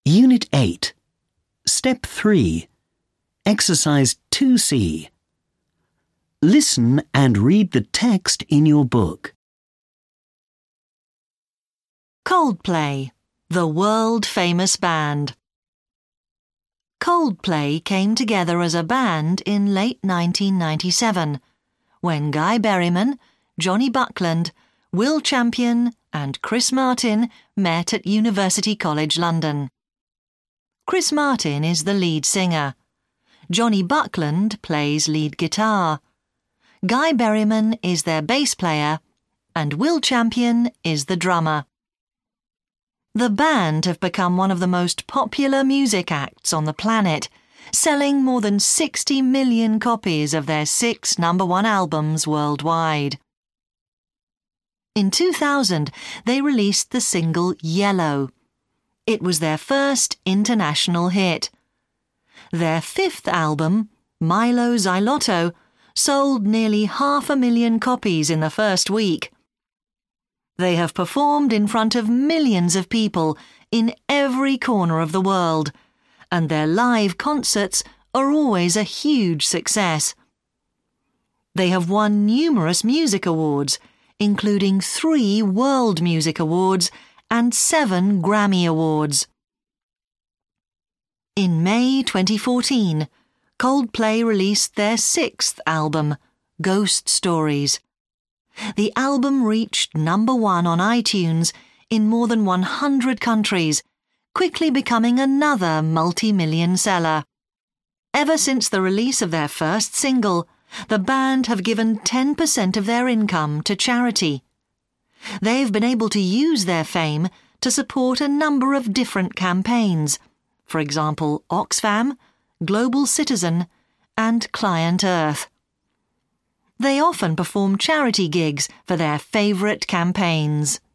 Unit 8. Step 3. Exercise 2C. Listen and read the text in your book. Coldplay, the world-famous band. Coldplay came together as a band in late 1997, when Guy Berryman, Jonny Buckland, Will Champion and Chris Martin met at University College London. Chris Martin is the lead singer. Jonny Buckland plays lead guitar. Guy Berryman is their bass player, and Will Champion is the drummer. The band have become one of the most popular music acts on the planet, selling more than 60 million copies of their 6 #1 albums worldwide. In 2000, they released the single Yellow. It was their first international hit. Their 5th album, Mylo Xylotto, sold nearly 500,000 copies in the first week. They have performed in front of millions of people in every corner of the world, and their live concerts are always a huge success. They have won numerous music awards, including 3 World Music Awards and 7 Grammy Awards. In May 2014, Coldplay released their 6th album, Ghost Stories. The album reached #1 on iTunes in more than 100 countries, quickly becoming another multi-million seller. Ever since the release of their first single, the band have given 10% of their income to charity. They've been able to use their fame to support a number of different campaigns, for example, Oxfam, Global Citizen, and Client Earth. They often perform charity gigs for their favourite campaigns.